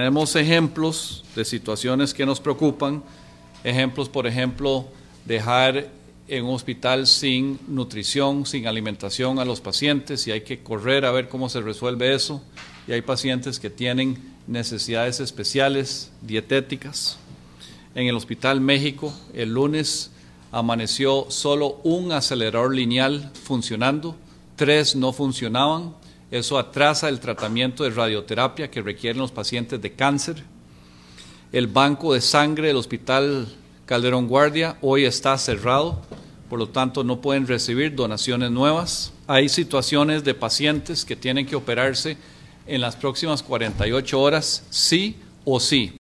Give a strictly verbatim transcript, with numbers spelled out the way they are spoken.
tenemos ejemplos de situaciones que nos preocupan, ejemplos, por ejemplo, dejar en un hospital sin nutrición, sin alimentación a los pacientes, y hay que correr a ver cómo se resuelve eso, y hay pacientes que tienen necesidades especiales, dietéticas. En el Hospital México, el lunes amaneció solo un acelerador lineal funcionando, tres no funcionaban. Eso atrasa el tratamiento de radioterapia que requieren los pacientes de cáncer. El banco de sangre del Hospital Calderón Guardia hoy está cerrado, por lo tanto no pueden recibir donaciones nuevas. Hay situaciones de pacientes que tienen que operarse en las próximas cuarenta y ocho horas, sí o sí.